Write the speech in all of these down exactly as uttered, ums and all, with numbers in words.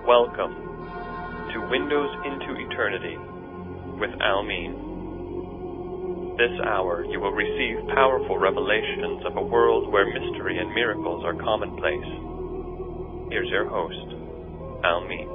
Welcome to Windows into Eternity with Almin. This hour you will receive powerful revelations of a world where mystery and miracles are commonplace. Here's your host, Almin.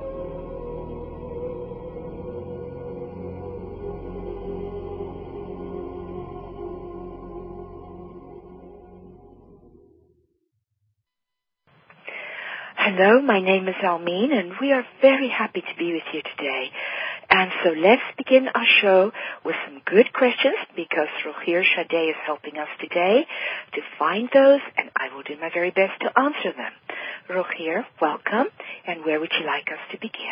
Hello, my name is Almin, and we are very happy to be with you today. And so let's begin our show with some good questions, because Rogier Shadé is helping us today to find those, and I will do my very best to answer them. Rogier, welcome, and where would you like us to begin?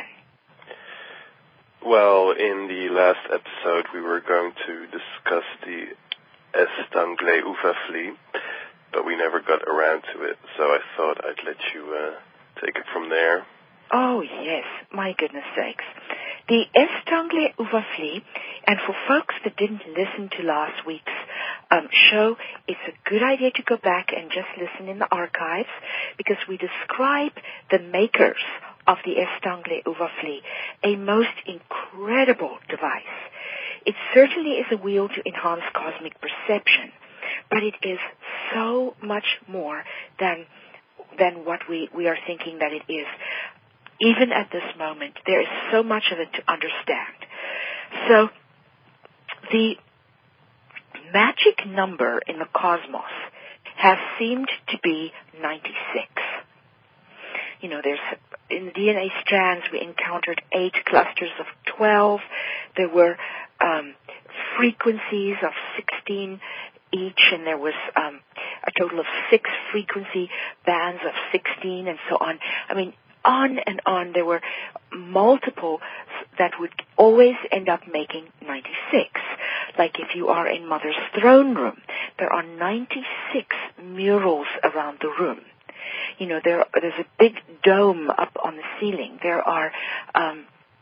Well, in the last episode, we were going to discuss the Estanglais Ouvafli, but we never got around to it, so I thought I'd let you uh, take it from there. Oh, yes. My goodness sakes. The Estanglais Ouvafli, and for folks that didn't listen to last week's um, show, it's a good idea to go back and just listen in the archives, because we describe the makers of the Estanglais Ouvafli, a most incredible device. It certainly is a wheel to enhance cosmic perception, but it is so much more than than what we, we are thinking that it is. Even at this moment, there is so much of it to understand. So, the magic number in the cosmos has seemed to be ninety-six. You know, there's, in the D N A strands, we encountered eight clusters of twelve. There were um, frequencies of sixteen each, and there was um, a total of six frequency bands of sixteen, and so on. I mean, on and on. There were multiple that would always end up making ninety-six. Like if you are in Mother's throne room, there are ninety-six murals around the room. You know, there there's a big dome up on the ceiling. There are um,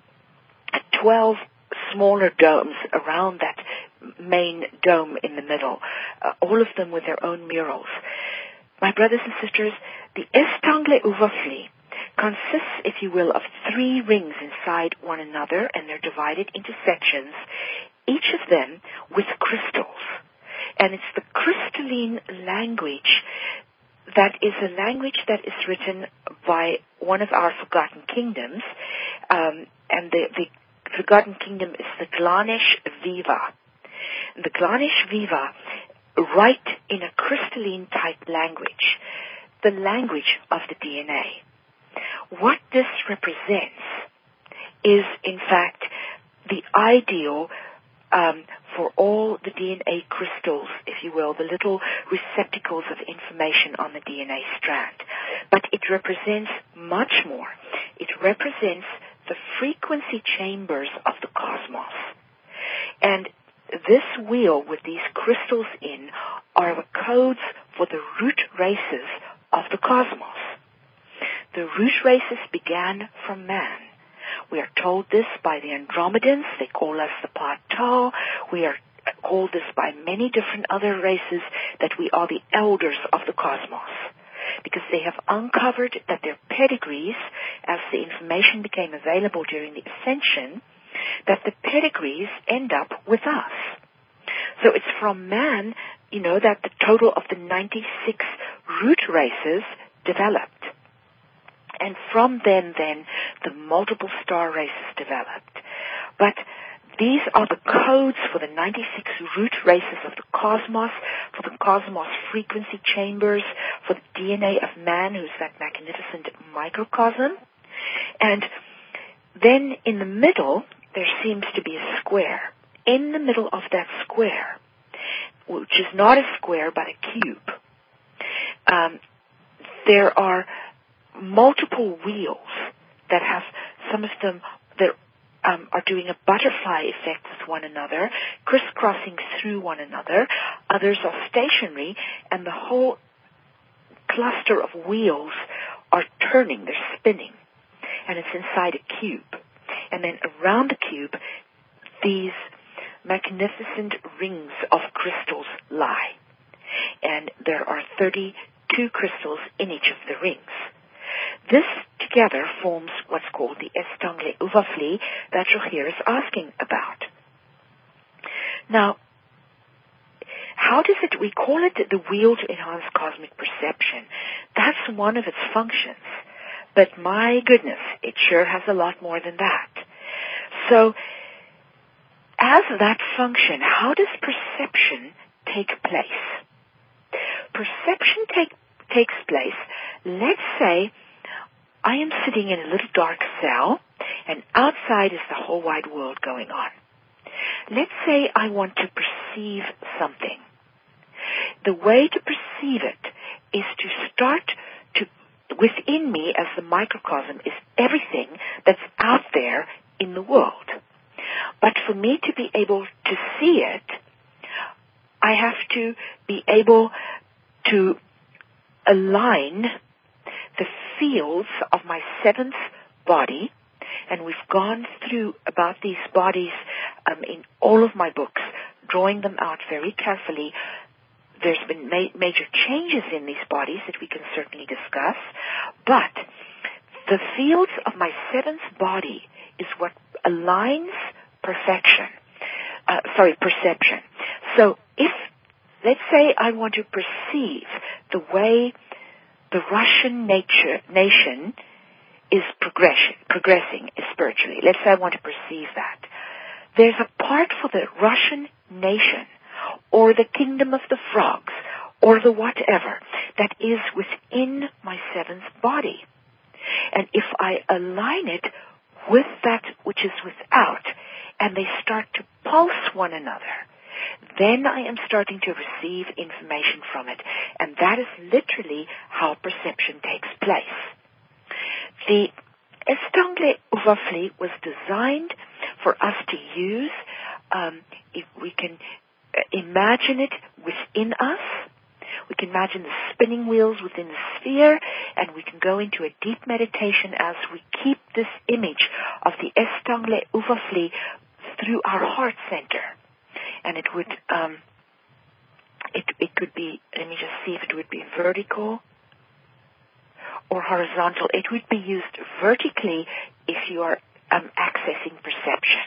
twelve smaller domes around that main dome in the middle, uh, all of them with their own murals. My brothers and sisters, the Estanglais Ouvafli consists, if you will, of three rings inside one another, and they're divided into sections, each of them with crystals. And it's the crystalline language that is a language that is written by one of our forgotten kingdoms, um, and the, the forgotten kingdom is the Glanesh Viva. The Glanesh Viva write in a crystalline type language, the language of the D N A. What this represents is, in fact, the ideal um, for all the D N A crystals, if you will, the little receptacles of information on the D N A strand. But it represents much more. It represents the frequency chambers of the cosmos. And this wheel with these crystals in are the codes for the root races of the cosmos. The root races began from man. We are told this by the Andromedans. They call us the Patah. We are called this by many different other races, that we are the elders of the cosmos, because they have uncovered that their pedigrees, as the information became available during the ascension, that the pedigrees end up with us. So it's from man, you know, that the total of the ninety-six root races developed. And from then, then, the multiple star races developed. But these are the codes for the ninety-six root races of the cosmos, for the cosmos frequency chambers, for the D N A of man, who's that magnificent microcosm. And then in the middle, there seems to be a square. In the middle of that square, which is not a square but a cube, um, there are multiple wheels that have, some of them that um, are doing a butterfly effect with one another, crisscrossing through one another. Others are stationary, and the whole cluster of wheels are turning, they're spinning, and it's inside a cube. And then around the cube, these magnificent rings of crystals lie. And there are thirty-two crystals in each of the rings. This together forms what's called the Estangle Overvlieg that Rogier is asking about. Now, how does it, we call it the wheel to enhance cosmic perception. That's one of its functions. But my goodness, it sure has a lot more than that. So, as that function, how does perception take place? Perception take, takes place, let's say, I am sitting in a little dark cell, and outside is the whole wide world going on. Let's say I want to perceive something. The way to perceive it is to start to, within me as the microcosm is everything that's out there in the world. But for me to be able to see it, I have to be able to align the fields of my seventh body, and we've gone through about these bodies um, in all of my books, drawing them out very carefully. There's been ma- major changes in these bodies that we can certainly discuss, but the fields of my seventh body is what aligns perfection, uh, sorry, perception. So if, let's say I want to perceive the way the Russian nature, nation is progression, progressing spiritually. Let's say I want to perceive that. There's a part for the Russian nation or the kingdom of the frogs or the whatever that is within my seventh body. And if I align it with that which is without, and they start to pulse one another, then I am starting to receive information from it. And that is literally how perception takes place. The Estangle Overvlieg was designed for us to use. Um, if we can imagine it within us. We can imagine the spinning wheels within the sphere, and we can go into a deep meditation as we keep this image of the Estangle Overvlieg through our heart center. And it would, um, it, it could be, let me just see if it would be vertical or horizontal. It would be used vertically if you are um, accessing perception.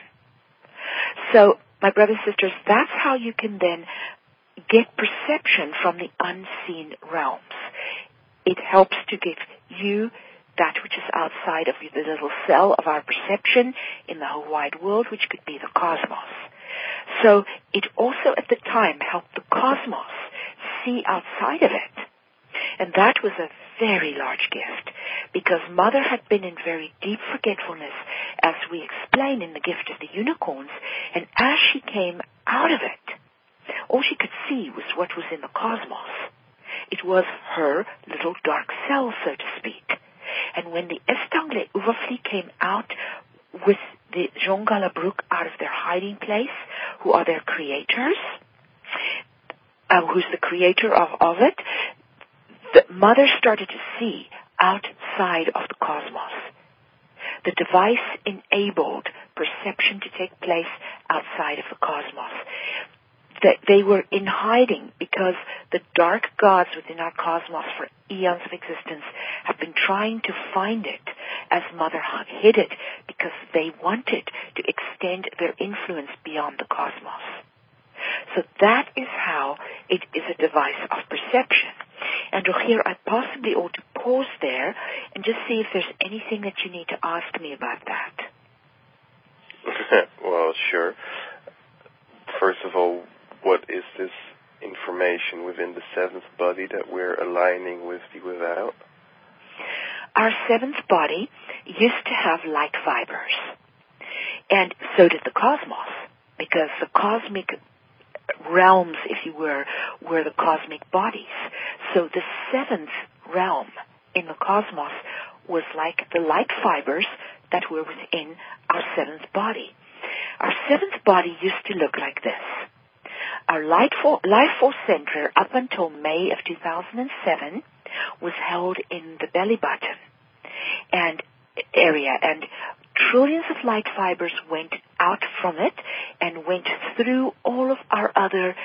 So, my brothers and sisters, that's how you can then get perception from the unseen realms. It helps to give you that which is outside of the little cell of our perception in the whole wide world, which could be the cosmos. So it also at the time helped the cosmos see outside of it. And that was a very large gift, because Mother had been in very deep forgetfulness, as we explain in the Gift of the Unicorns, and as she came out of it, all she could see was what was in the cosmos. It was her little dark cell, so to speak. And when the Estangle Overvlieg came out with the Jean Galabrook out of their hiding place, who are their creators, uh, who's the creator of, of it, the Mother started to see outside of the cosmos. The device enabled perception to take place outside of the cosmos. That they were in hiding because the dark gods within our cosmos for eons of existence have been trying to find it as Mother hid it, because they wanted to extend their influence beyond the cosmos. So that is how it is a device of perception. And here I possibly ought to pause there and just see if there's anything that you need to ask me about that. Well, sure. First of all, what is this information within the seventh body that we're aligning with the without? Our seventh body used to have light fibers. And so did the cosmos, because the cosmic realms, if you were, were the cosmic bodies. So the seventh realm in the cosmos was like the light fibers that were within our seventh body. Our seventh body used to look like this. Our life force center up until May of two thousand seven was held in the belly button and area, and trillions of light fibers went out from it and went through all of our other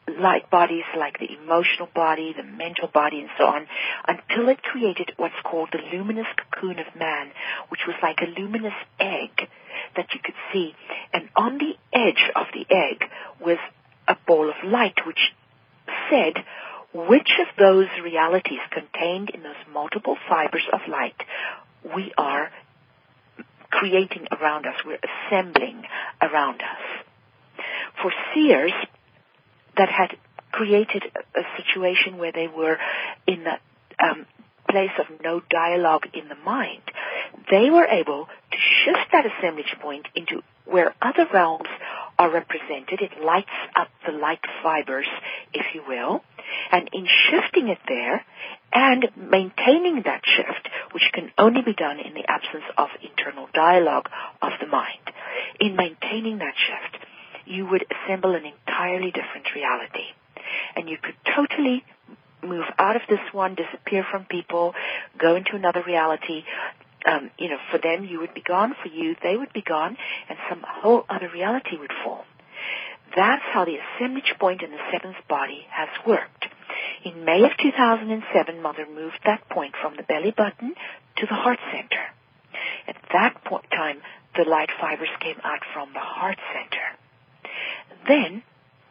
light bodies like the emotional body, the mental body, and so on, until it created what's called the luminous cocoon of man, which was like a luminous egg that you could see. And on the edge of the egg was a ball of light, which said which of those realities contained in those multiple fibers of light we are creating around us, we're assembling around us. For seers that had created a situation where they were in the um, place of no dialogue in the mind, they were able to shift that assemblage point into where other realms are represented. It lights up the light fibers, if you will, and in shifting it there and maintaining that shift, which can only be done in the absence of internal dialogue of the mind, in maintaining that shift, you would assemble an entirely different reality. And you could totally move out of this one, disappear from people, go into another reality. Um, you know, for them, you would be gone. For you, they would be gone, and some whole other reality would form. That's how the assemblage point in the seventh body has worked. In May of two thousand seven, Mother moved that point from the belly button to the heart center. At that point time, the light fibers came out from the heart center. Then,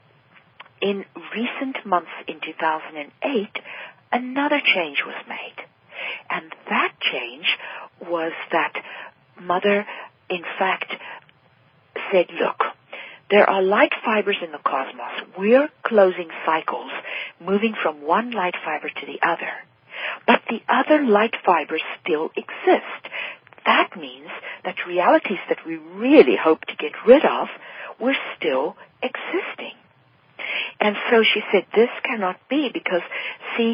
in recent months in two thousand eight, another change was made. And that change was that Mother, in fact, said, look, there are light fibers in the cosmos. We're closing cycles, moving from one light fiber to the other. But the other light fibers still exist. That means that realities that we really hope to get rid of were still existing. And so she said, this cannot be because, see,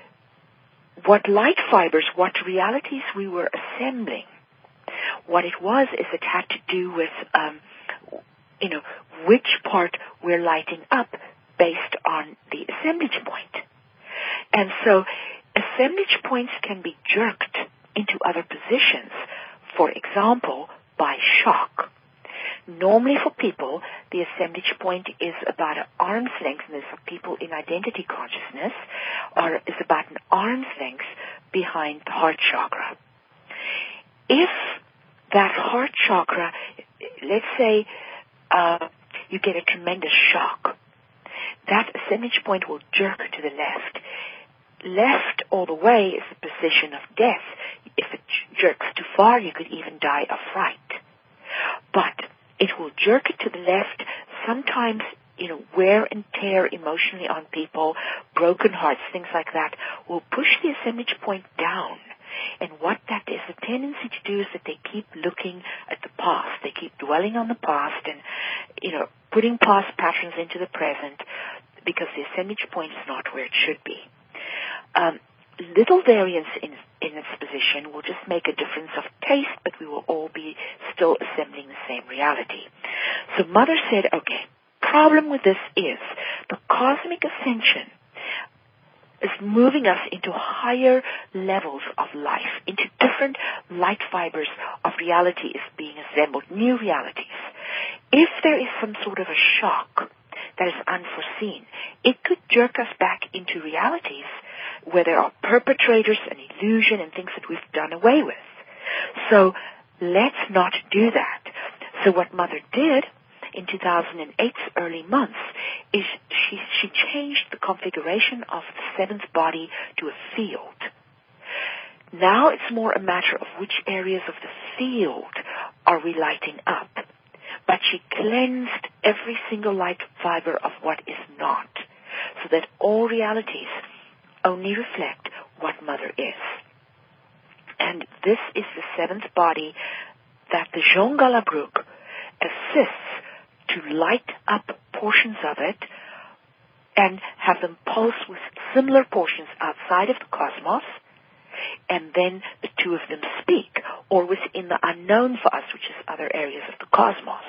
what light fibers, what realities we were assembling, what it was is it had to do with, um, you know, which part we're lighting up based on the assemblage point. And so assemblage points can be jerked into other positions, for example, by shock. Normally for people, the assemblage point is about an arm's length, and for people in identity consciousness, or is about an arm's length behind the heart chakra. If that heart chakra, let's say uh, you get a tremendous shock, that assemblage point will jerk to the left. Left all the way is the position of death. If it jerks too far, you could even die of fright. But it will jerk it to the left, sometimes, you know, wear and tear emotionally on people, broken hearts, things like that, will push the assemblage point down. And what that is, the tendency to do is that they keep looking at the past. They keep dwelling on the past and, you know, putting past patterns into the present because the assemblage point is not where it should be. Um, little variance in, in its position will just make a difference of taste, but we will all be still assembling the same reality. So Mother said, okay, problem with this is the cosmic ascension is moving us into higher levels of life, into different light fibers of reality is being assembled, new realities. If there is some sort of a shock that is unforeseen, it could jerk us back into realities where there are perpetrators and illusion and things that we've done away with. So let's not do that. So what Mother did in two thousand eight's early months is she, she changed the configuration of the seventh body to a field. Now it's more a matter of which areas of the field are we lighting up. But she cleansed every single light fiber of what is not, so that all realities only reflect what Mother is. And this is the seventh body that the Jean Galabruch assists to light up portions of it and have them pulse with similar portions outside of the cosmos, and then the two of them speak, or within the unknown for us, which is other areas of the cosmos.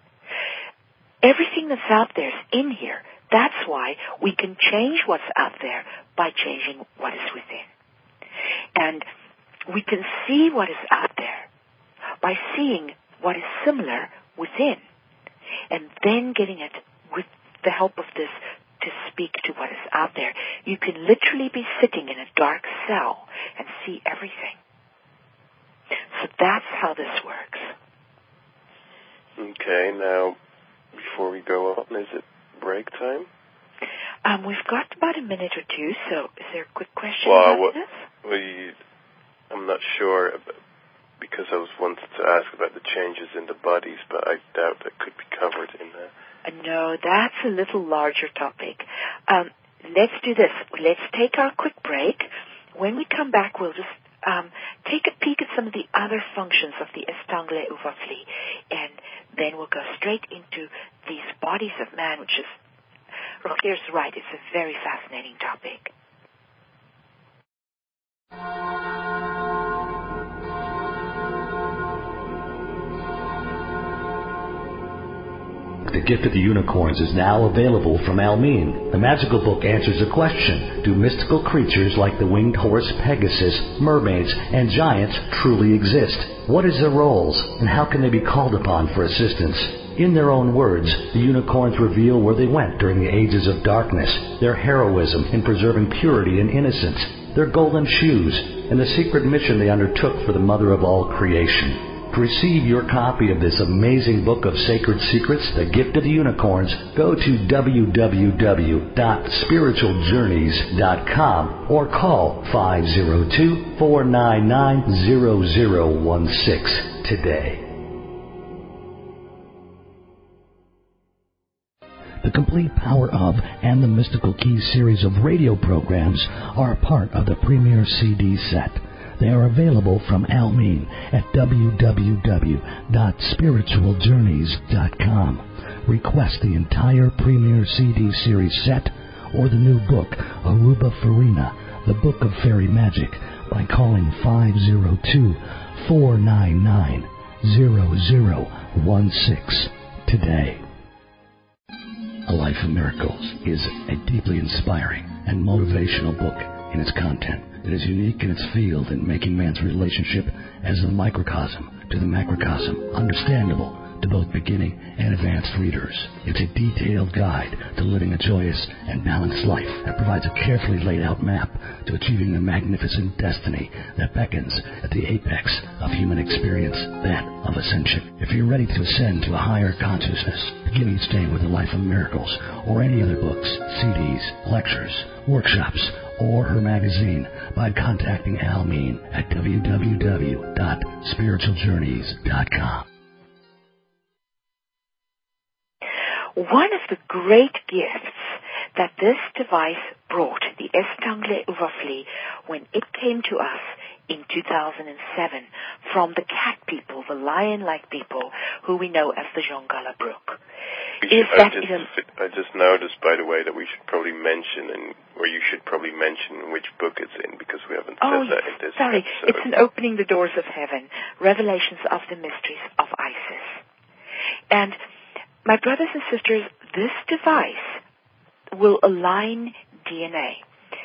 Everything that's out there is in here. That's why we can change what's out there by changing what is within. And we can see what is out there by seeing what is similar within, and then getting it with the help of this to speak to what is out there. You can literally be sitting in a dark cell and see everything. So that's how this works. Okay, now, before we go on, is it break time? Um, we've got about a minute or two, so is there a quick question well, about what, this? We, I'm not sure, because I was wanted to ask about the changes in the bodies, but I doubt that could be covered in there. Uh, no, that's a little larger topic. Um, let's do this. Let's take our quick break. When we come back, we'll just um, take a peek at some of the other functions of the Estangle Uvafli, and then we'll go straight into these bodies of man, which is, Rochier's right, it's a very fascinating topic. The Gift of the Unicorns is now available from Almin. The magical book answers a question: do mystical creatures like the winged horse Pegasus, mermaids, and giants truly exist? What is their roles, and how can they be called upon for assistance? In their own words, the unicorns reveal where they went during the ages of darkness, their heroism in preserving purity and innocence, their golden shoes, and the secret mission they undertook for the mother of all creation. To receive your copy of this amazing book of sacred secrets, The Gift of the Unicorns, go to w w w dot spiritual journeys dot com or call five zero two, four nine nine, zero zero one six today. The Complete Power of and the Mystical Keys series of radio programs are part of the Premier C D set. They are available from Almin at w w w dot spiritual journeys dot com. Request the entire Premier C D series set or the new book, Aruba Farina, the Book of Fairy Magic, by calling five zero two, four nine nine, zero zero one six today. A Life of Miracles is a deeply inspiring and motivational book in its content. It is unique in its field in making man's relationship as a microcosm to the macrocosm understandable to both beginning and advanced readers. It's a detailed guide to living a joyous and balanced life that provides a carefully laid out map to achieving the magnificent destiny that beckons at the apex of human experience, that of ascension. If you're ready to ascend to a higher consciousness, begin each day with A Life of Miracles or any other books, C Ds, lectures, workshops, or her magazine by contacting Almin at w w w dot spiritual journeys dot com. One of the great gifts that this device brought, the Estangle Uvafli, when it came to us in two thousand seven from the cat people, the lion-like people, who we know as the Jongala Brook, is I that just, it, I just noticed, by the way, that we should probably mention, and or you should probably mention which book it's in, because we haven't oh, said that in this sorry, episode. It's in Opening the Doors of Heaven, Revelations of the Mysteries of Isis. And my brothers and sisters, this device will align D N A.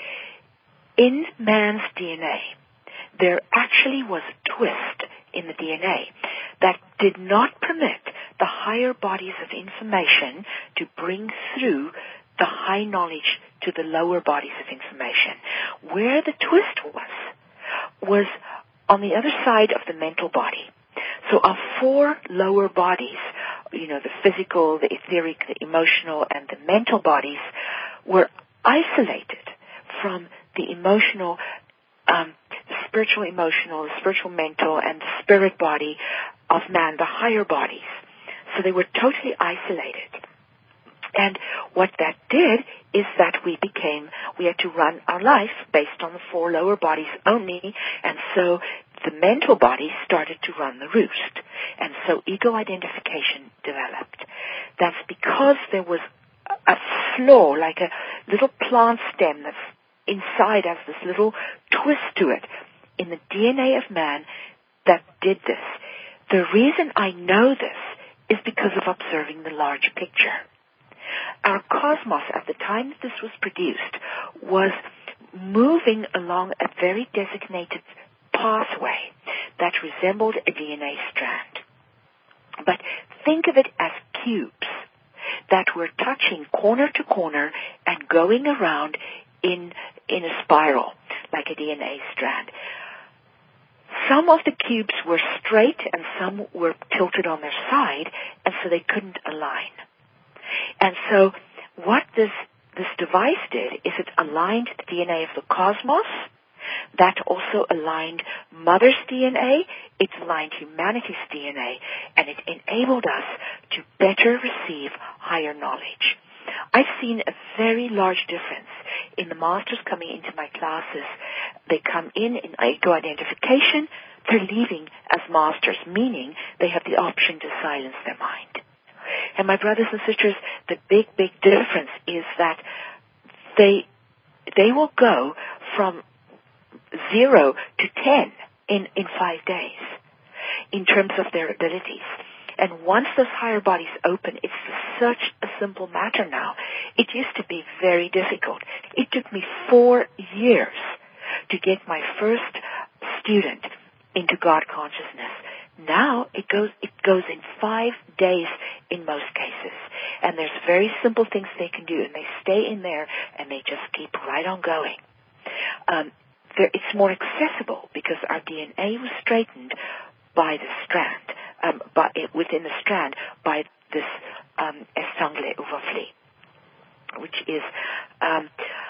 In man's D N A, there actually was a twist in the D N A that did not permit the higher bodies of information to bring through the high knowledge to the lower bodies of information. Where the twist was, was on the other side of the mental body. So our four lower bodies, you know, the physical, the etheric, the emotional, and the mental bodies, were isolated from the emotional, um, the spiritual emotional, the spiritual mental, and the spirit body of man, the higher bodies. So they were totally isolated. And what that did is that we became, we had to run our life based on the four lower bodies only, and so the mental body started to run the roost. And so ego identification developed. That's because there was a flaw, like a little plant stem that's inside has this little twist to it in the D N A of man that did this. The reason I know this is because of observing the large picture. Our cosmos at the time that this was produced was moving along a very designated pathway that resembled a D N A strand. But think of it as cubes that were touching corner to corner and going around in in a spiral, like a D N A strand. Some of the cubes were straight and some were tilted on their side, and so they couldn't align. And so what this this device did is it aligned the D N A of the cosmos. That also aligned Mother's D N A, it aligned humanity's D N A, and it enabled us to better receive higher knowledge. I've seen a very large difference in the masters coming into my classes. They come in in ego-identification, they're leaving as masters, meaning they have the option to silence their mind. And my brothers and sisters, the big, big difference is that they they will go from zero to ten in, in five days in terms of their abilities. And once those higher bodies open, it's such a simple matter now. It used to be very difficult. It took me four years to get my first student into God consciousness. Now it goes it goes in five days in most cases. And there's very simple things they can do, and they stay in there and they just keep right on going. Um, there, it's more accessible because our D N A was straightened by the strand, um, by, within the strand by this um, Estangle Overvlie, which is, um,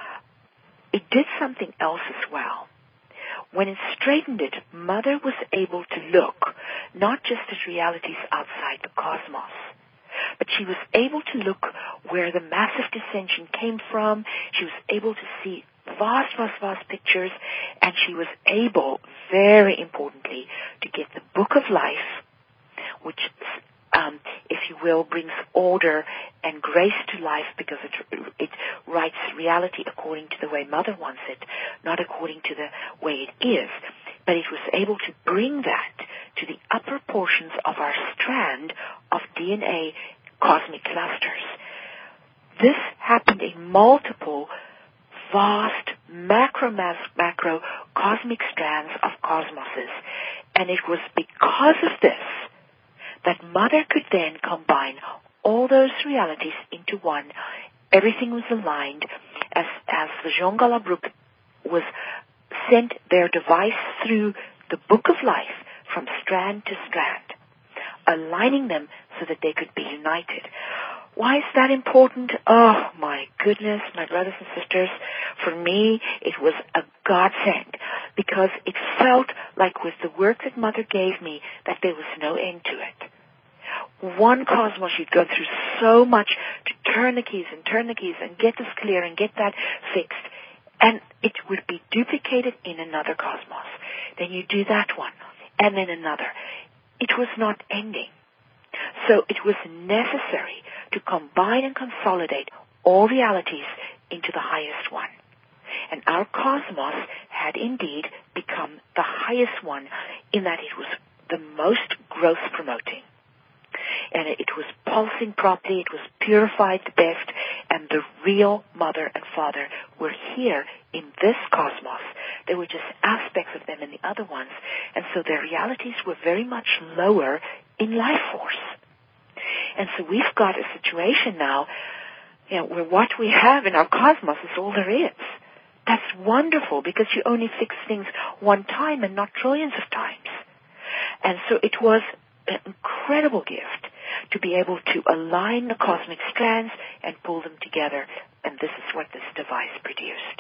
it did something else as well. When it straightened it, Mother was able to look not just at realities outside the cosmos, but she was able to look where the massive dissension came from. She was able to see vast, vast, vast pictures, and she was able, very importantly, to get the Book of Life, which, um, if you will, brings order and grace to life because it, it writes reality according to the way Mother wants it, not according to the way it is. But it was able to bring that to the upper portions of our strand of D N A cosmic clusters. This happened in multiple vast macro macro cosmic strands of cosmoses, and it was because of this that Mother could then combine all those realities into one. Everything was aligned as as the Jean Galabruch was sent their device through the Book of Life from strand to strand, aligning them so that they could be united. Why is that important? Oh, my goodness, my brothers and sisters. For me, it was a godsend because it felt like with the work that Mother gave me that there was no end to it. One cosmos, you'd go through so much to turn the keys and turn the keys and get this clear and get that fixed. And it would be duplicated in another cosmos. Then you do that one, and then another. It was not ending. So it was necessary to combine and consolidate all realities into the highest one. And our cosmos had indeed become the highest one in that it was the most growth promoting. And it was pulsing properly, it was purified the best, and the real Mother and Father were here in this cosmos. There were just aspects of them in the other ones, and so their realities were very much lower in life force. And so we've got a situation now, you know, where what we have in our cosmos is all there is. That's wonderful because you only fix things one time and not trillions of times. And so it was an incredible gift to be able to align the cosmic strands and pull them together, and this is what this device produced.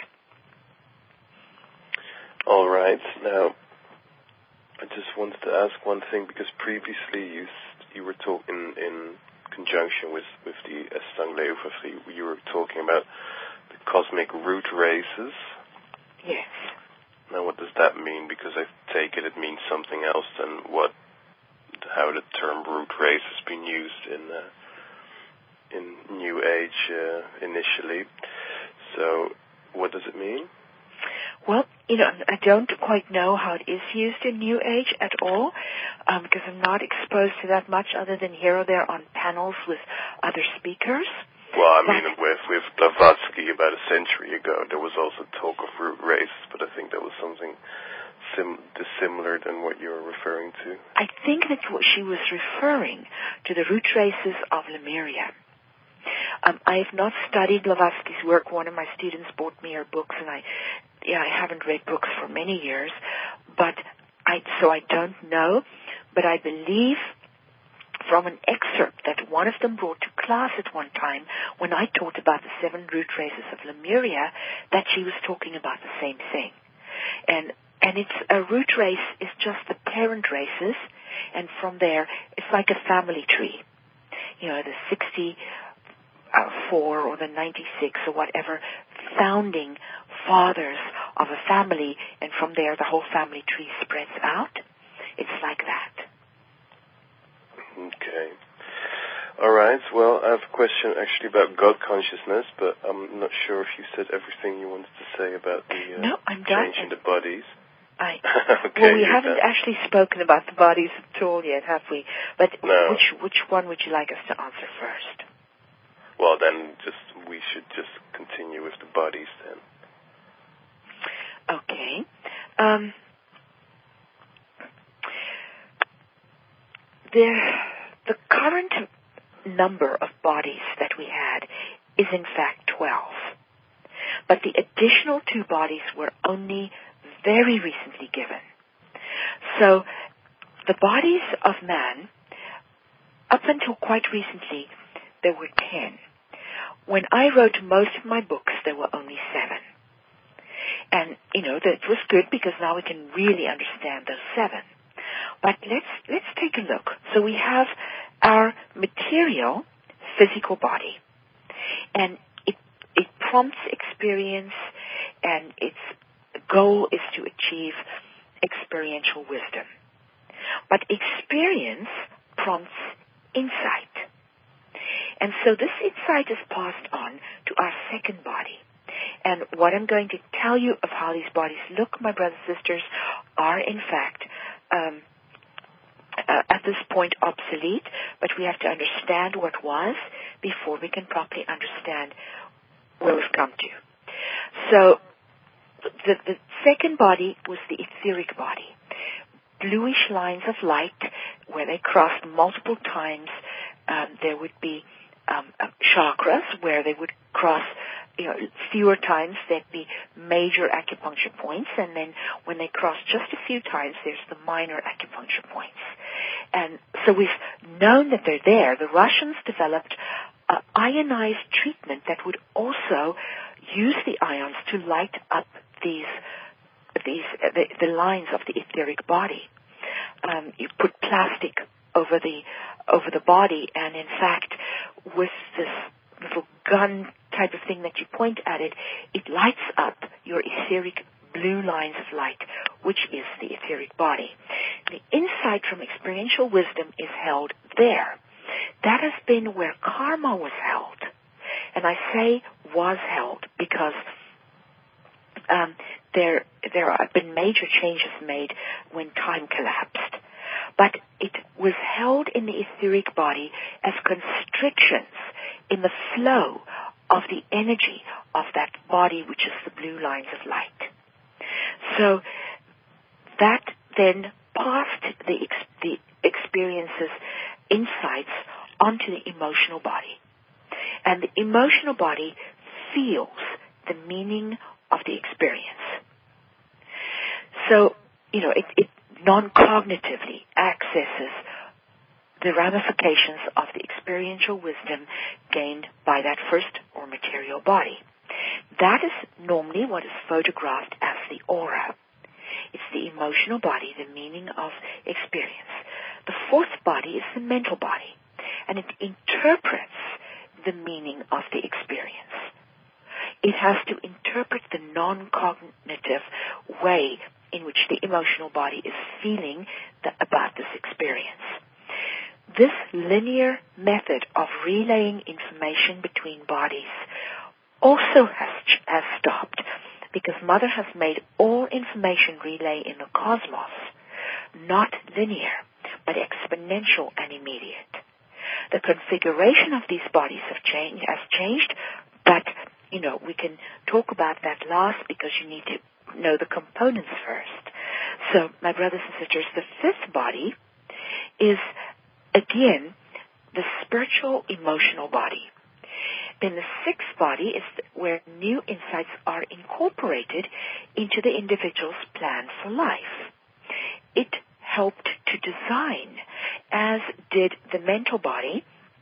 All right. Now, I just wanted to ask one thing, because previously you you were talking in conjunction with, with the Estangle Overvlie, you were talking about the cosmic root races. Yes. Now, what does that mean? Because I take it it means something else than what how the term root race has been used in uh, in New Age uh, initially. So, what does it mean? Well, you know, I don't quite know how it is used in New Age at all, um, because I'm not exposed to that much other than here or there on panels with other speakers. Well, I but mean, with with Blavatsky about a century ago, there was also talk of root races, but I think that was something sim- dissimilar than what you're referring to. I think that what she was referring to the root races of Lemuria. Um, I have not studied Blavatsky's work. One of my students bought me her books, and I, yeah, I haven't read books for many years, but I, so I don't know, but I believe from an excerpt that one of them brought to class at one time when I taught about the seven root races of Lemuria, that she was talking about the same thing. And and it's a root race is just the parent races, and from there it's like a family tree. You know, the sixty-four or the ninety-six or whatever founding fathers of a family, and from there the whole family tree spreads out. It's like that. Okay. All right. Well, I have a question actually about God consciousness, but I'm not sure if you said everything you wanted to say about the uh, no, I'm change done. in the bodies. I, okay, well, we haven't done. actually spoken about the bodies at all yet, have we? But no. which which one would you like us to answer first? Well, then just we should just continue with the bodies then. Okay. Um, there, the current number of bodies that we had is in fact twelve. But the additional two bodies were only very recently given. So the bodies of man, up until quite recently, there were ten. When I wrote most of my books, there were only seven. And, you know, that was good because now we can really understand those seven. But let's let's take a look. So we have our material, physical body. And it it prompts experience, and its goal is to achieve experiential wisdom. But experience prompts insight. And so this insight is passed on to our second body. And what I'm going to tell you of how these bodies look, my brothers and sisters, are in fact um, uh, at this point obsolete, but we have to understand what was before we can properly understand where we've come to. So the, the second body was the etheric body. Bluish lines of light where they crossed multiple times. Um, there would be um, uh, chakras where they would cross, you know, fewer times. There'd be major acupuncture points, and then when they cross just a few times, there's the minor acupuncture points. And so we've known that they're there. The Russians developed an ionized treatment that would also use the ions to light up these these uh, the, the lines of the etheric body. Um, you put plastic over the over the body, and in fact, with this little gun type of thing that you point at it, it lights up your etheric blue lines of light, which is the etheric body. The insight from experiential wisdom is held there. That has been where karma was held. And I say was held because um, there there have been major changes made when time collapsed. But it was held in the etheric body as constrictions in the flow of the energy of that body, which is the blue lines of light. So that then passed the, ex- the experiences, insights, onto the emotional body. And the emotional body feels the meaning of the experience. So, you know, it, it non-cognitively accesses the ramifications of the experiential wisdom gained by that first or material body. That is normally what is photographed as the aura. It's the emotional body, the meaning of experience. The fourth body is the mental body, and it interprets the meaning of the experience. It has to interpret the non-cognitive way in which the emotional body is feeling the, about this experience. This linear method of relaying information between bodies also has, has stopped because Mother has made all information relay in the cosmos not linear, but exponential and immediate. The configuration of these bodies have changed, has changed, but, you know, we can talk about that last because you need to know the components first. So, my brothers and sisters, the fifth body is, again, the spiritual emotional body. Then the sixth body is where new insights are incorporated into the individual's plan for life. It helped to design, as did the mental body,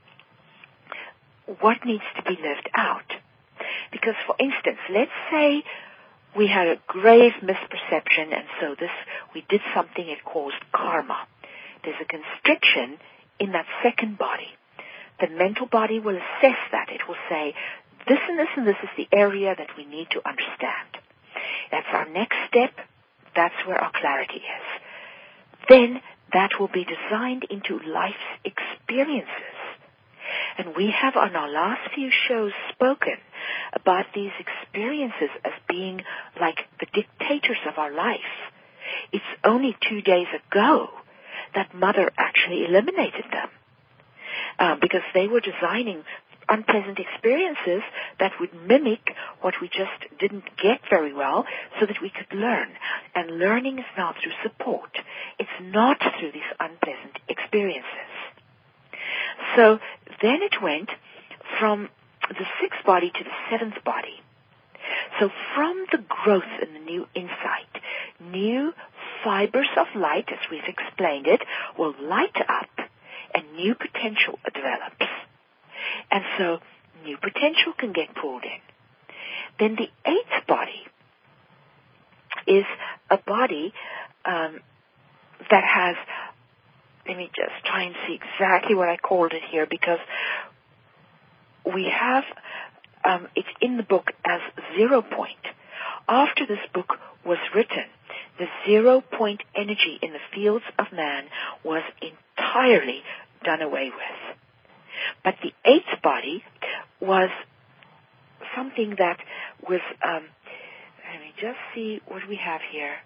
what needs to be lived out. Because, for instance, let's say we had a grave misperception, and so this we did something it caused karma. There's a constriction in that second body. The mental body will assess that. It will say, this and this and this is the area that we need to understand. That's our next step. That's where our clarity is. Then that will be designed into life's experiences. And we have on our last few shows spoken about these experiences as being like the dictators of our life. It's only two days ago that Mother actually eliminated them uh, because they were designing unpleasant experiences that would mimic what we just didn't get very well so that we could learn. And learning is now through support. It's not through these unpleasant experiences. So then it went from the sixth body to the seventh body. So from the growth and the new insight, new fibers of light, as we've explained it, will light up and new potential develops. And so new potential can get pulled in. Then the eighth body is a body um, that has, let me just try and see exactly what I called it here, because we have, um, it's in the book as zero point. After this book was written, the zero point energy in the fields of man was entirely done away with. But the eighth body was something that was, um, let me just see what we have here.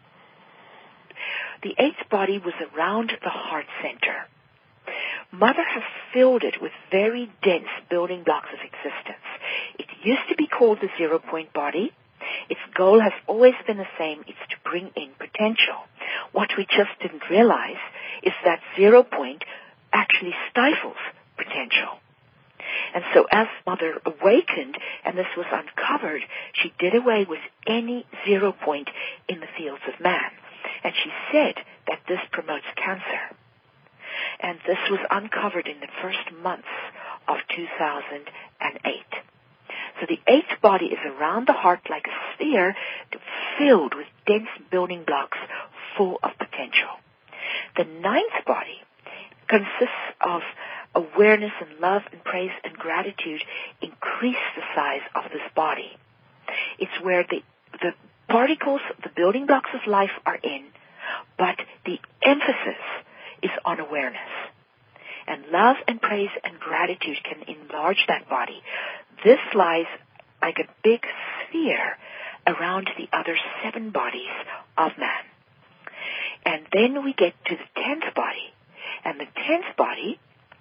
The eighth body was around the heart center. Mother has filled it with very dense building blocks of existence. It used to be called the zero-point body. Its goal has always been the same. It's to bring in potential. What we just didn't realize is that zero point actually stifles potential. And so as Mother awakened and this was uncovered, she did away with any zero point in the fields of man. And she said that this promotes cancer. And this was uncovered in the first months of two thousand eight. So the eighth body is around the heart like a sphere filled with dense building blocks full of potential. The ninth body consists of awareness and love and praise and gratitude increase the size of this body. It's where the, the particles, the building blocks of life are in, but the emphasis is on awareness. And love and praise and gratitude can enlarge that body. This lies like a big sphere around the other seven bodies of man. And then we get to the tenth body. And the tenth body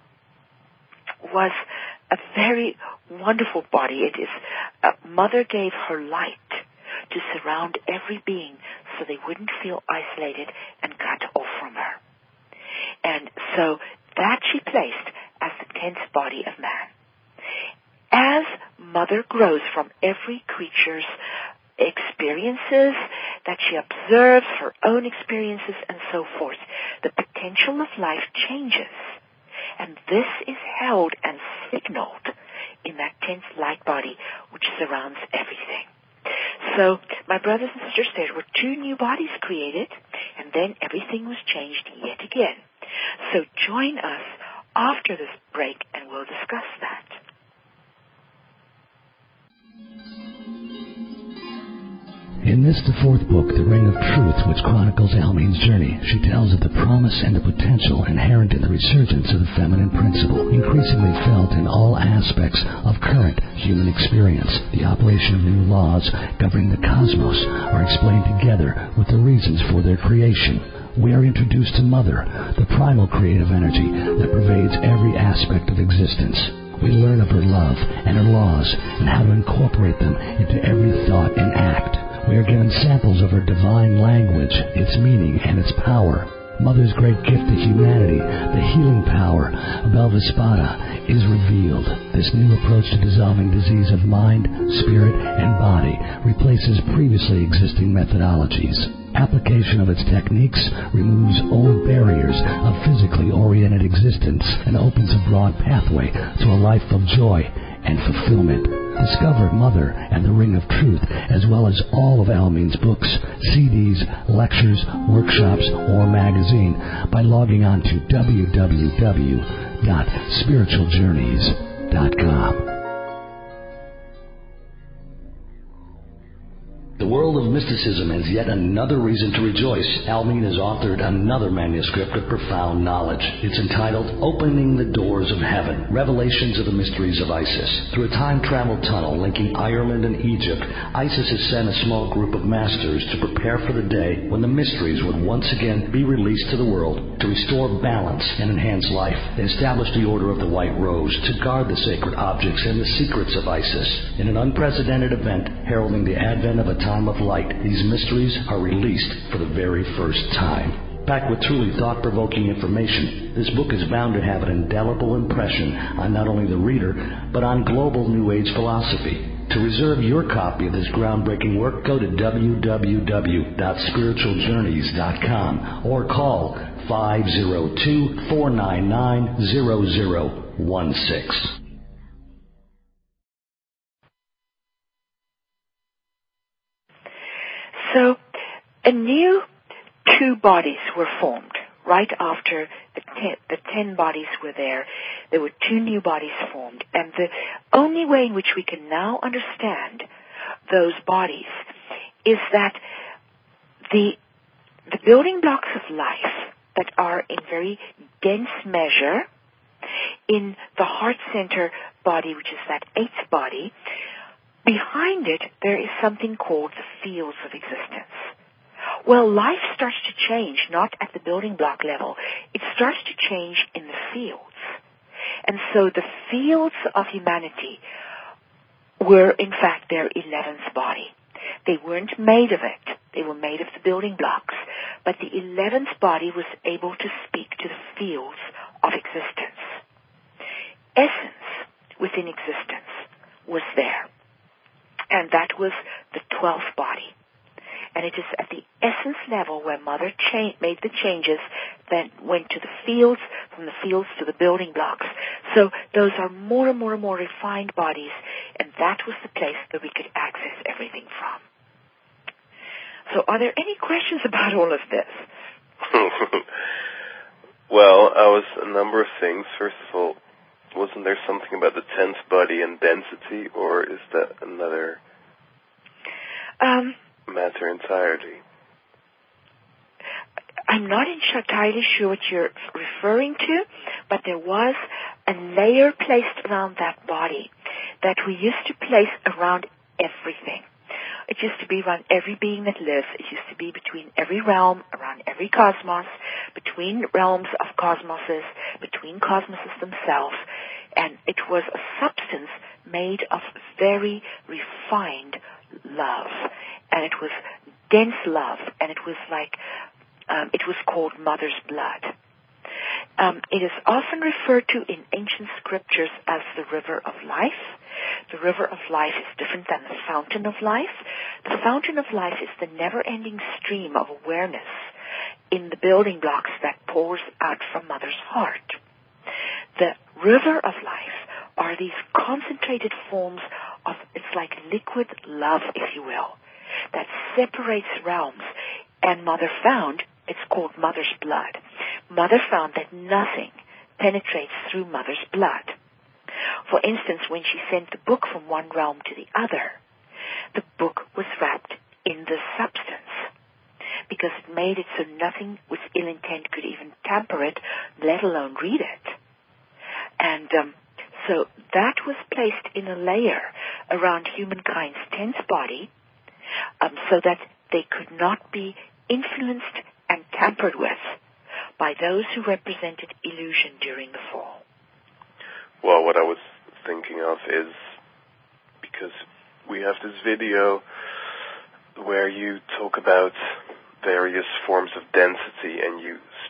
was a very wonderful body. It is, uh, Mother gave her light to surround every being so they wouldn't feel isolated and cut off from her. And so that she placed as the tenth body of man. As Mother grows from every creature's experiences that she observes, her own experiences, and so forth, the potential of life changes. And this is held and signaled in that tenth light body which surrounds everything. So, my brothers and sisters, there were two new bodies created, and then everything was changed yet again. So join us after this break, and we'll discuss that. In this, the fourth book, The Ring of Truth, which chronicles Almeen's journey, she tells of the promise and the potential inherent in the resurgence of the feminine principle, increasingly felt in all aspects of current human experience. The operation of new laws governing the cosmos are explained together with the reasons for their creation. We are introduced to Mother, the primal creative energy that pervades every aspect of existence. We learn of her love and her laws and how to incorporate them into every thought and act. We are given samples of her divine language, its meaning, and its power. Mother's great gift to humanity, the healing power of Elvaspada, is revealed. This new approach to dissolving disease of mind, spirit, and body replaces previously existing methodologies. Application of its techniques removes old barriers of physically oriented existence and opens a broad pathway to a life of joy and fulfillment. Discover Mother and the Ring of Truth, as well as all of Almin's books, C Ds, lectures, workshops, or magazine by logging on to w w w dot spiritual journeys dot com. The world of mysticism has yet another reason to rejoice. Almin has authored another manuscript of profound knowledge. It's entitled Opening the Doors of Heaven, Revelations of the Mysteries of Isis. Through a time-travel tunnel linking Ireland and Egypt, Isis has sent a small group of masters to prepare for the day when the mysteries would once again be released to the world to restore balance and enhance life. They established the Order of the White Rose to guard the sacred objects and the secrets of Isis. In an unprecedented event heralding the advent of a time of light, these mysteries are released for the very first time. Packed with truly thought-provoking information, this book is bound to have an indelible impression on not only the reader, but on global New Age philosophy. To reserve your copy of this groundbreaking work, go to w w w dot spiritual journeys dot com or call five zero two, four nine nine, zero zero one six. So, a new two bodies were formed right after the ten, the ten bodies were there. There were two new bodies formed, and the only way in which we can now understand those bodies is that the the building blocks of life that are in very dense measure in the heart center body, which is that eighth body, behind it there is something called the fields of existence. Well, life starts to change not at the building block level. It starts to change in the fields. And so the fields of humanity were, in fact, their eleventh body. They weren't made of it. They were made of the building blocks. But the eleventh body was able to speak to the fields of existence. Essence within existence was there. And that was the twelfth body. And it is at the essence level where Mother cha- made the changes that went to the fields, from the fields to the building blocks. So those are more and more and more refined bodies, and that was the place that we could access everything from. So are there any questions about all of this? Well, I was a number of things. First of all, wasn't there something about the tenth body and density, or is that another um, matter entirely? I'm not entirely sure what you're referring to, but there was a layer placed around that body that we used to place around everything. It used to be around every being that lives. It used to be between every realm, around every cosmos, between realms of cosmoses, between cosmoses themselves. And it was a substance made of very refined love. And it was dense love. And it was like, um, it was called Mother's blood. Um, it is often referred to in ancient scriptures as the river of life. The river of life is different than the fountain of life. The fountain of life is the never-ending stream of awareness in the building blocks that pours out from Mother's heart. The river of life are these concentrated forms of, it's like liquid love, if you will, that separates realms. And Mother found, it's called Mother's blood. Mother found that nothing penetrates through Mother's blood. For instance, when she sent the book from one realm to the other, the book was wrapped in the substance because it made it so nothing with ill intent could even tamper it, let alone read it. And um, so that was placed in a layer around humankind's tenth body um, so that they could not be influenced and tampered with by those who represented illusion during the fall. Well, what I was thinking of is, because we have this video where you talk about various forms of density and you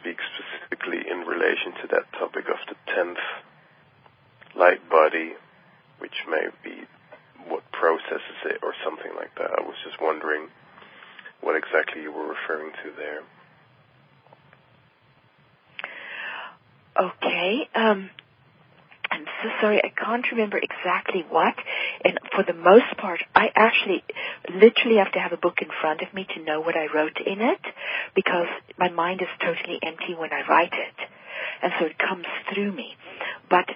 speak specifically in relation to that topic of the tenth light body, which may be what processes it or something like that. I was just wondering what exactly you were referring to there. Okay. Um, I'm so sorry. I can't remember exactly what. And for the most part, I actually literally have to have a book in front of me to know what I wrote in it, because my mind is totally empty when I write it. And so it comes through me. But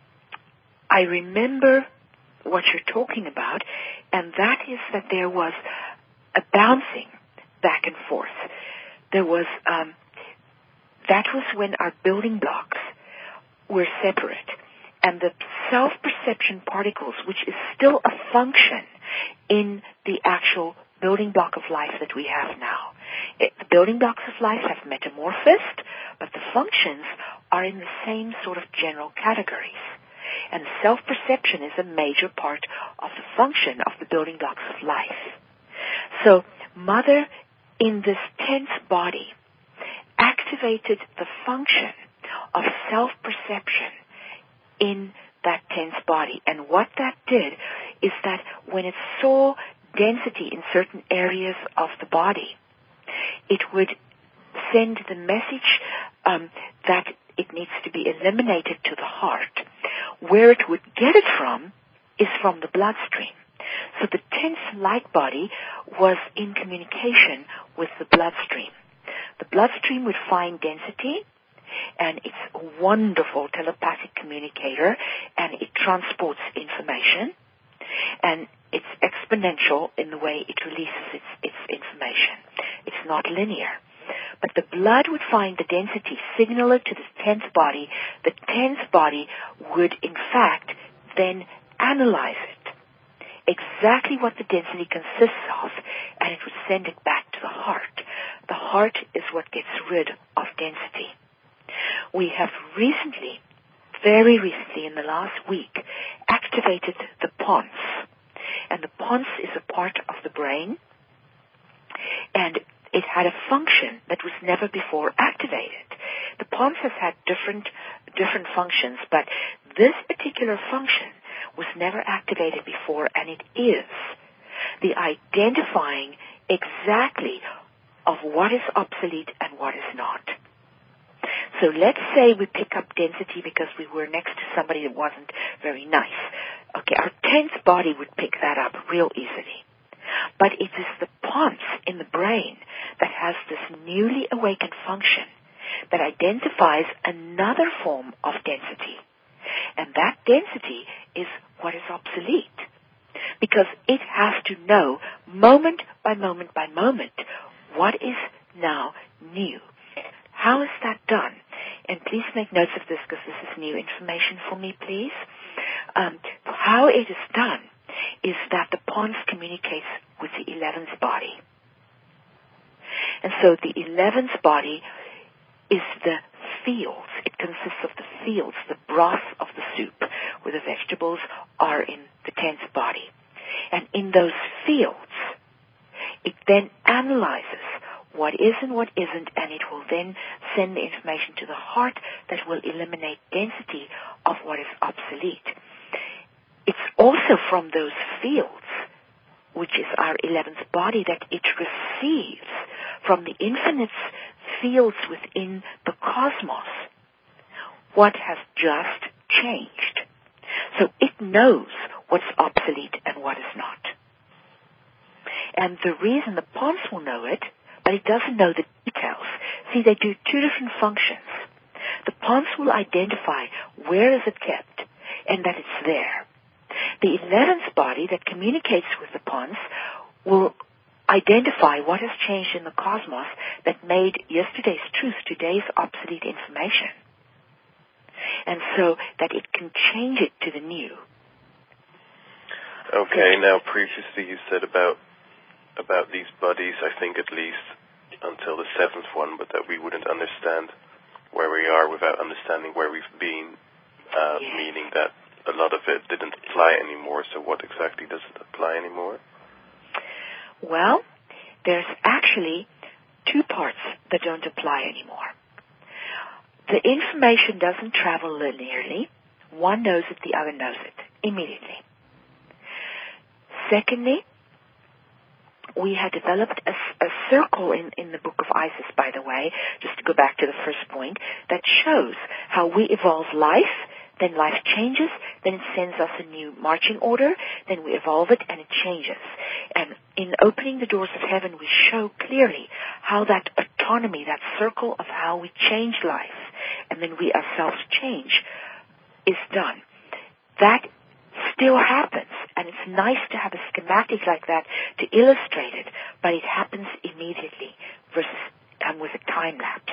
I remember what you're talking about, and that is that there was a bouncing back and forth. There was, um, that was when our building blocks were separate, and the self-perception particles, which is still a function in the actual building block of life that we have now. It, the building blocks of life have metamorphosed, but the functions are in the same sort of general categories. And self-perception is a major part of the function of the building blocks of life. So, Mother, in this tense body, activated the function of self-perception in that tense body. And what that did is that when it saw density in certain areas of the body, it would send the message um, that it needs to be eliminated to the heart. Where it would get it from is from the bloodstream. So the tense light body was in communication with the bloodstream. The bloodstream would find density, and it's a wonderful telepathic communicator, and it transports information, and it's exponential in the way it releases its, its information. It's not linear. But the blood would find the density, signal it to the tenth body. The tenth body would, in fact, then analyze it, exactly what the density consists of, and it would send it back to the heart. The heart is what gets rid of density. We have recently, very recently in the last week, activated the pons. And the pons is a part of the brain, and it had a function that was never before activated. The pons has had different different functions, but this particular function was never activated before, and it is the identifying exactly of what is obsolete and what is not. So let's say we pick up density because we were next to somebody that wasn't very nice. Okay, our tenth body would pick that up real easily. But it is the pons in the brain that has this newly awakened function that identifies another form of density. And that density is what is obsolete. Because it has to know, moment by moment by moment, what is now new. How is that done? And please make notes of this because this is new information for me, please. Um, how it is done is that the pons communicates with the eleventh body. And so the eleventh body is the fields. It consists of the fields, the broth of the soup, where the vegetables are in the tenth body. And in those fields, it then analyzes what is and what isn't, and it will then send the information to the heart that will eliminate density of what is obsolete. It's also from those fields, which is our eleventh body, that it receives from the infinite fields within the cosmos what has just changed. So it knows what's obsolete and what is not. And the reason the pons will know it, but it doesn't know the details. See, they do two different functions. The pons will identify where is it kept and that it's there. The eleventh body that communicates with the pons will identify what has changed in the cosmos that made yesterday's truth today's obsolete information. And so that it can change it to the new. Okay, now previously you said about about these bodies, I think at least until the seventh one, but that we wouldn't understand where we are without understanding where we've been, uh, yes. meaning that a lot of it didn't apply anymore. So what exactly does it apply anymore? Well, there's actually two parts that don't apply anymore. the information doesn't travel linearly. One knows it, the other knows it immediately. Secondly, we had developed a, a circle in, in the Book of Isis, by the way, just to go back to the first point, that shows how we evolve life, then life changes, then it sends us a new marching order, then we evolve it and it changes. And in opening the doors of heaven, we show clearly how that autonomy, that circle of how we change life, and then we ourselves change, is done. That still happens, and it's nice to have a schematic like that to illustrate it, but it happens immediately versus um, with a time lapse.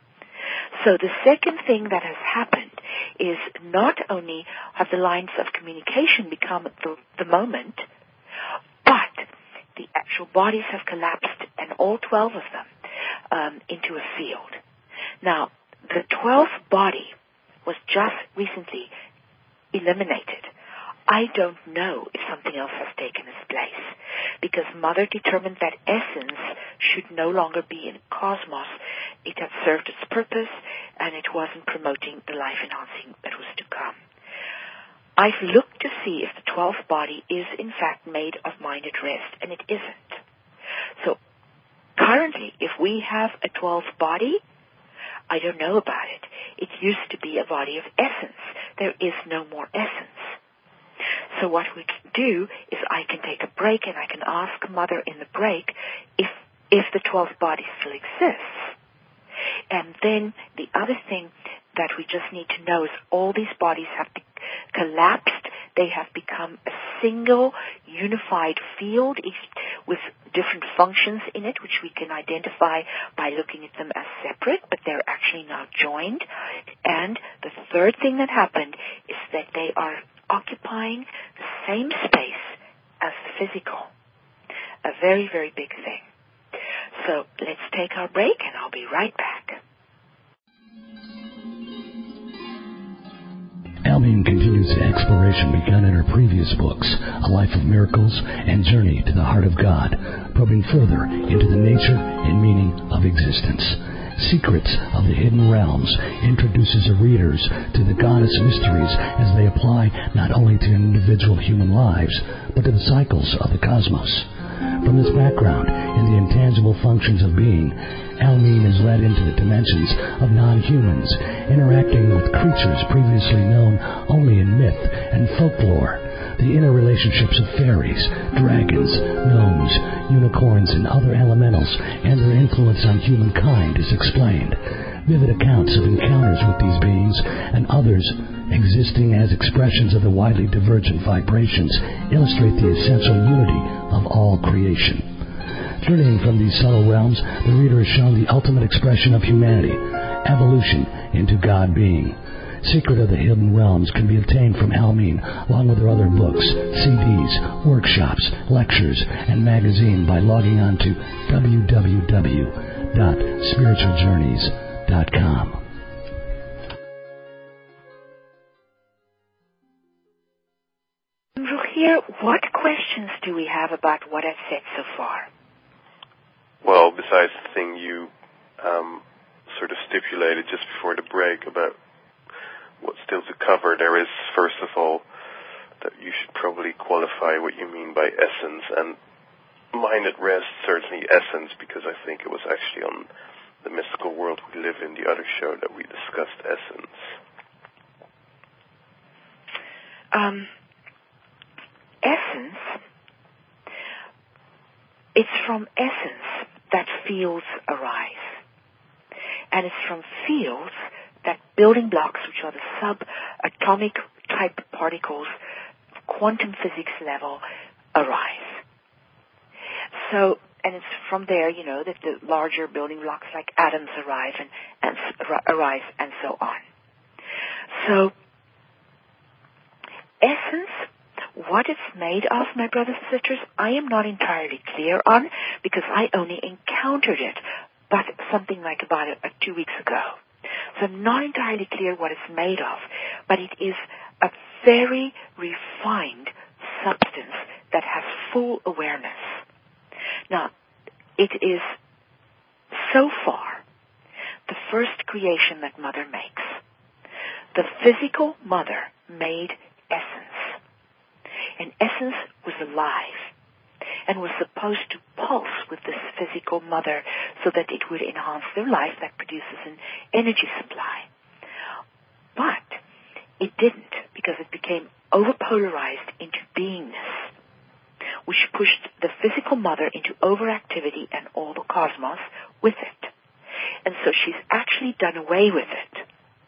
So the second thing that has happened is not only have the lines of communication become the, the moment, but the actual bodies have collapsed, and all twelve of them, um, into a field. Now, the twelfth body was just recently eliminated. I don't know if something else has taken its place, because Mother determined that essence should no longer be in cosmos. It had served its purpose, and it wasn't promoting the life-enhancing that was to come. I've looked to see if the twelfth body is in fact made of mind at rest, and it isn't. So currently, if we have a twelfth body, I don't know about it. It used to be a body of essence. There is no more essence. So what we can do is I can take a break and I can ask Mother in the break if if the twelfth body still exists. And then the other thing that we just need to know is all these bodies have be- collapsed. They have become a single unified field with different functions in it, which we can identify by looking at them as separate, but they're actually now joined. And the third thing that happened is that they are occupying the same space as the physical. A very, very big thing. So let's take our break, and I'll be right back. Almeen continues the exploration begun in her previous books, A Life of Miracles and Journey to the Heart of God, probing further into the nature and meaning of existence. Secrets of the Hidden Realms introduces her readers to the goddess mysteries as they apply not only to individual human lives, but to the cycles of the cosmos. From this background in the intangible functions of being, Almeen is led into the dimensions of non-humans, interacting with creatures previously known only in myth and folklore. The inner relationships of fairies, dragons, gnomes, unicorns, and other elementals, and their influence on humankind is explained. Vivid accounts of encounters with these beings and others existing as expressions of the widely divergent vibrations illustrate the essential unity of all creation. Journeying from these subtle realms, the reader is shown the ultimate expression of humanity, evolution into God being. Secret of the Hidden Realms can be obtained from Almeen, along with her other books, C Ds, workshops, lectures, and magazine by logging on to w w w dot spiritual journeys dot com. Rogier, what questions do we have about what I've said so far? Well, besides the thing you um, sort of stipulated just before the break about what's still to cover, there is, first of all, that you should probably qualify what you mean by essence, and mind at rest, certainly essence, because I think it was actually on The Mystical World We Live in, the other show, that we discussed essence. Um, essence, it's from essence that fields arise. And it's from fields that building blocks, which are the subatomic type particles, quantum physics level, arise. So, and it's from there, you know, that the larger building blocks like atoms arrive and, and arise and so on. So, essence, what it's made of, my brothers and sisters, I am not entirely clear on, because I only encountered it, but something like about a, a two weeks ago. So I'm not entirely clear what it's made of, but it is a very refined substance that has full awareness. Now, it is so far the first creation that Mother makes. The physical Mother made Essence. And Essence was alive and was supposed to pulse with this physical Mother so that it would enhance their life. That produces an energy supply. But it didn't, because it became overpolarized into beingness, which pushed the physical Mother into overactivity and all the cosmos with it. And so she's actually done away with it.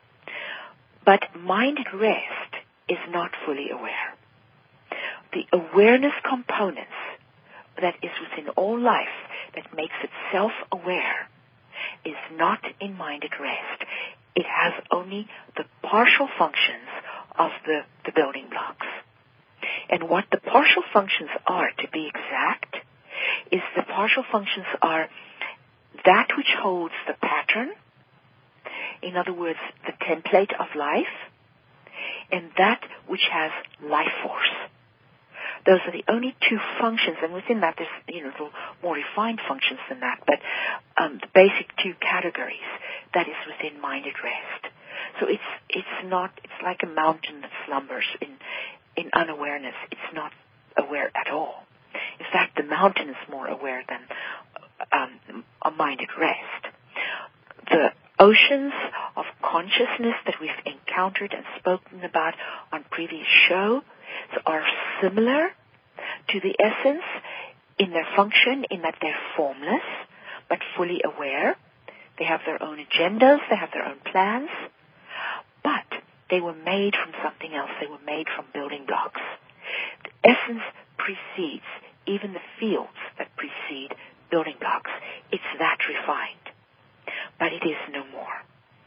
But mind at rest is not fully aware. The awareness components that is within all life that makes it self-aware is not in mind at rest. It has only the partial functions of the, the building blocks. And what the partial functions are, to be exact, is the partial functions are that which holds the pattern, in other words, the template of life, and that which has life force. Those are the only two functions, and within that there's, you know, little more refined functions than that, but um, the basic two categories that is within mind at rest. So it's it's not, it's like a mountain that slumbers in, in unawareness. It's not aware at all. In fact, the mountain is more aware than um, a mind at rest. The oceans of consciousness that we've encountered and spoken about on previous shows are similar to the essence in their function, in that they're formless but fully aware. They have their own agendas, they have their own plans, but they were made from something else. They were made from building blocks. The essence precedes even the fields that precede building blocks. It's that refined, but it is no more.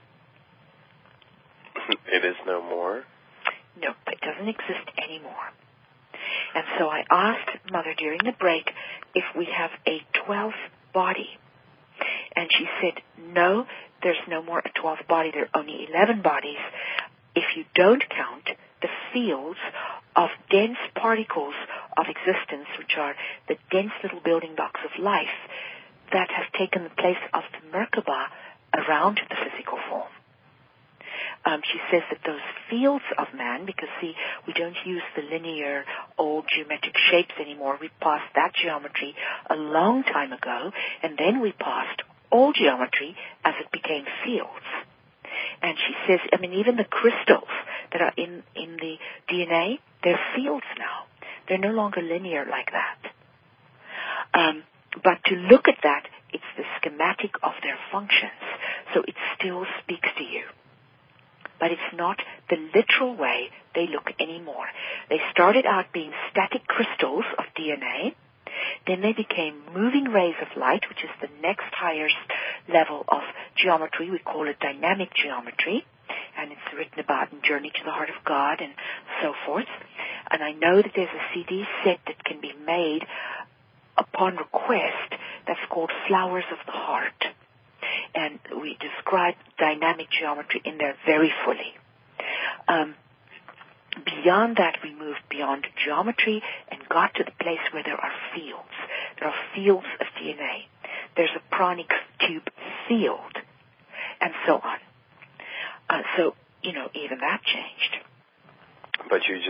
It is no more? No, it doesn't exist anymore. And so I asked Mother during the break if we have a twelfth body. And she said, no, there's no more a twelfth body. There are only eleven bodies. If you don't count the fields of dense particles of existence, which are the dense little building blocks of life that have taken the place of the Merkaba around the physical form. Um, she says that those fields of man, because see, we don't use the linear old geometric shapes anymore. We passed that geometry a long time ago, and then we passed all geometry as it became fields. And she says, I mean, even the crystals that are in, in the D N A, they're fields now. They're no longer linear like that. Um, but to look at that, it's the schematic of their functions, so it still speaks to you. But it's not the literal way they look anymore. They started out being static crystals of D N A. Then they became moving rays of light, which is the next highest level of geometry. We call it dynamic geometry. And it's written about in Journey to the Heart of God and so forth. And I know that there's a C D set that can be made upon request that's called Flowers of the Heart. And we describe dynamic geometry in there very fully. Um, beyond that, we moved beyond geometry and got to the place where there are fields. There are fields of D N A. There's a pranic tube field, and so on. Uh, so, you know, even that changed. But you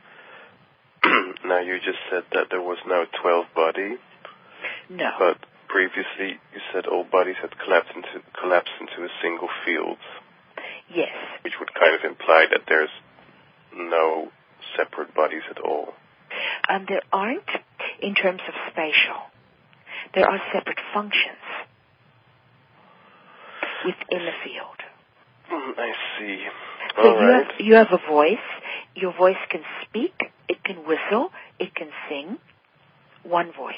just, now you just said that there was no twelfth body. No. But previously, you said all bodies had collapsed into collapsed into a single field. Yes. Which would kind of imply that there's no separate bodies at all. Um, there aren't in terms of spatial. There are separate functions within the field. Mm, I see. So all you right. have you have a voice. Your voice can speak. It can whistle. It can sing. One voice.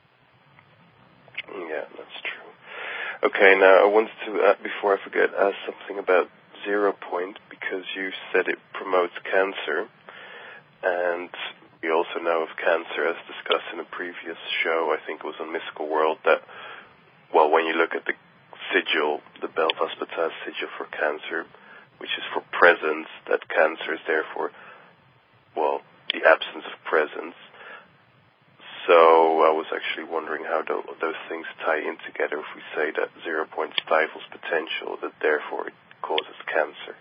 Yeah, that's true. Okay, now I wanted to, uh, before I forget, ask something about Zero Point, because you said it promotes cancer, and we also know of cancer, as discussed in a previous show, I think it was on Mystical World, that, well, when you look at the sigil, the Belfast Batas sigil for cancer, which is for presence, that cancer is therefore, well, the absence of presence. So I was actually wondering how do, those things tie in together if we say that zero point stifles potential, that therefore it causes cancer.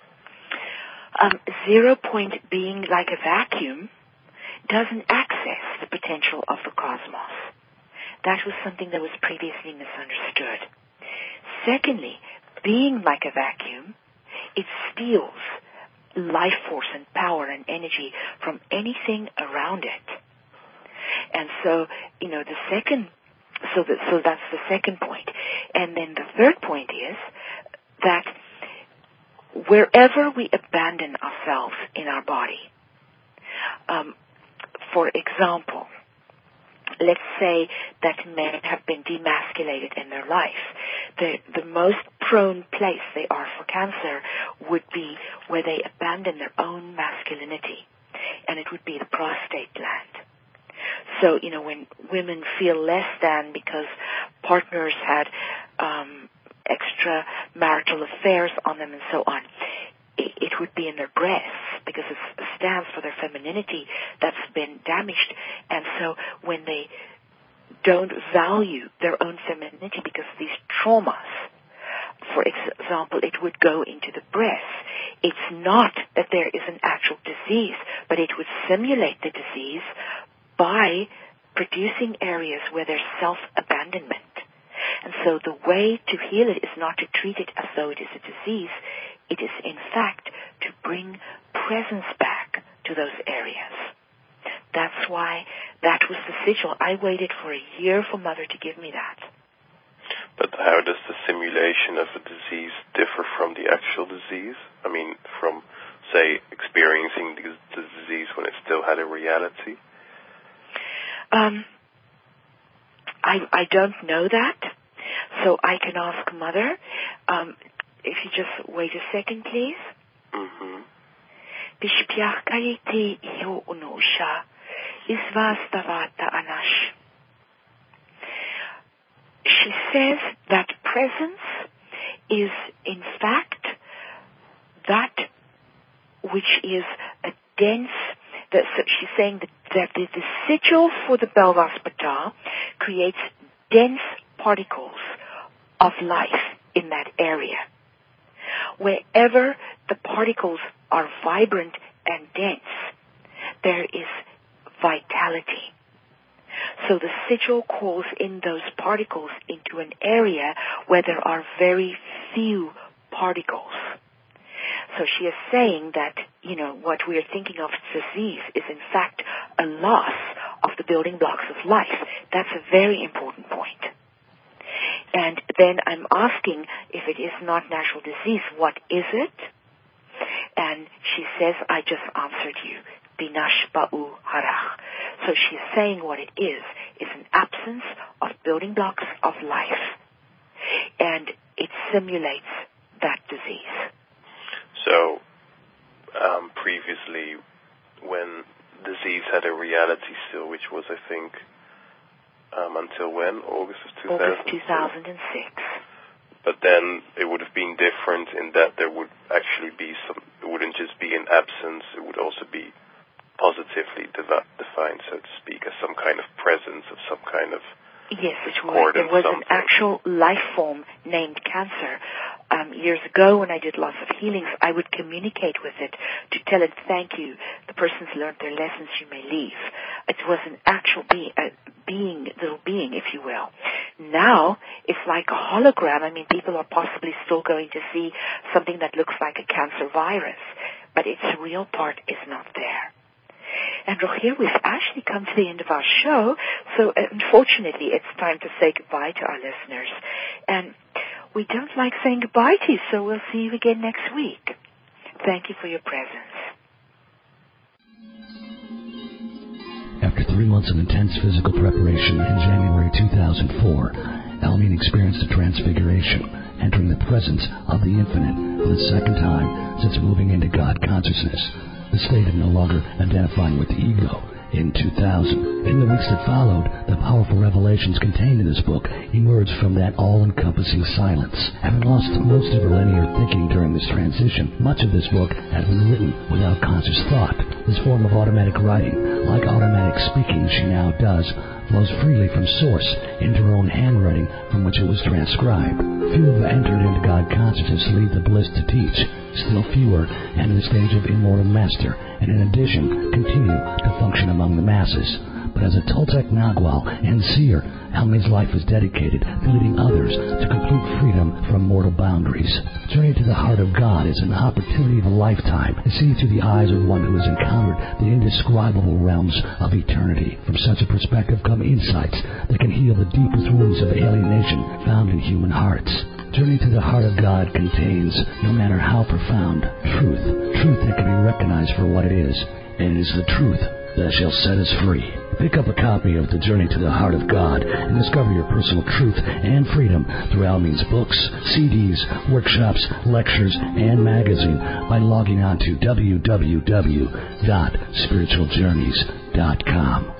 Um, zero point being like a vacuum doesn't access the potential of the cosmos. That was something that was previously misunderstood. Secondly, being like a vacuum, it steals life force and power and energy from anything around it. And so, you know, the second, so that, so that's the second point. And then the third point is that wherever we abandon ourselves in our body, um, for example, let's say that men have been demasculated in their life. The, the most prone place they are for cancer would be where they abandon their own masculinity, and it would be the prostate gland. So, you know, when women feel less than because partners had um, extramarital affairs on them and so on, it, it would be in their breasts because it stands for their femininity that's been damaged. And so when they don't value their own femininity because of these traumas, for example, it would go into the breasts. It's not that there is an actual disease, but it would simulate the disease by producing areas where there's self-abandonment. And so the way to heal it is not to treat it as though it is a disease. It is, in fact, to bring presence back to those areas. That's why that was the sigil. I waited for a year for Mother to give me that. But how does the simulation of a disease differ from the actual disease? I mean, from, say, experiencing the, the disease when it still had a reality? Um, I, I don't know that, so I can ask Mother. Um, if you just wait a second, please. Mm-hmm. She says that presence is, in fact, that which is a dense, that, so she's saying that, that the, the sigil for the Belvaspata creates dense particles of life in that area. Wherever the particles are vibrant and dense, there is vitality. So the sigil calls in those particles into an area where there are very few particles. So she is saying that, you know, what we are thinking of as disease is in fact a loss of the building blocks of life. That's a very important point. And then I'm asking, if it is not natural disease, what is it? And she says, I just answered you. Binash ba'u harach. So she's saying what it is, is an absence of building blocks of life. And it simulates that disease. So, um, previously, when disease had a reality still, which was, I think, um, until when? August of two thousand six? August two thousand six. But then it would have been different in that there would actually be some, it wouldn't just be an absence, it would also be positively de- defined, so to speak, as some kind of presence of some kind of Yes, it was. There was something. An actual life form named cancer. Um, years ago, when I did lots of healings, I would communicate with it to tell it, thank you, the person's learned their lessons, you may leave. It was an actual be- a being, little being, if you will. Now, it's like a hologram. I mean, people are possibly still going to see something that looks like a cancer virus, but its real part is not there. And Rogier, we've actually come to the end of our show, so unfortunately it's time to say goodbye to our listeners. And we don't like saying goodbye to you, so we'll see you again next week. Thank you for your presence. After three months of intense physical preparation in January two thousand four, Almin experienced a transfiguration, entering the presence of the Infinite for the second time since moving into God consciousness. The state of no longer identifying with the ego in two thousand. In the weeks that followed, the powerful revelations contained in this book emerged from that all-encompassing silence. Having lost most of her linear thinking during this transition, much of this book has been written without conscious thought. This form of automatic writing Like automatic speaking she now does, flows freely from source into her own handwriting from which it was transcribed. Few have entered into God consciousness to leave the bliss to teach. Still fewer enter the stage of immortal master, and in addition continue to function among the masses. But as a Toltec Nagual and seer, Almin's life is dedicated to leading others to complete freedom from mortal boundaries. Journey to the Heart of God is an opportunity of a lifetime to see through the eyes of one who has encountered the indescribable realms of eternity. From such a perspective come insights that can heal the deepest wounds of alienation found in human hearts. Journey to the Heart of God contains, no matter how profound, truth, truth that can be recognized for what it is, and it is the truth that shall set us free. Pick up a copy of The Journey to the Heart of God and discover your personal truth and freedom through Almin's books, C Ds, workshops, lectures, and magazine by logging on to w w w dot spiritual journeys dot com.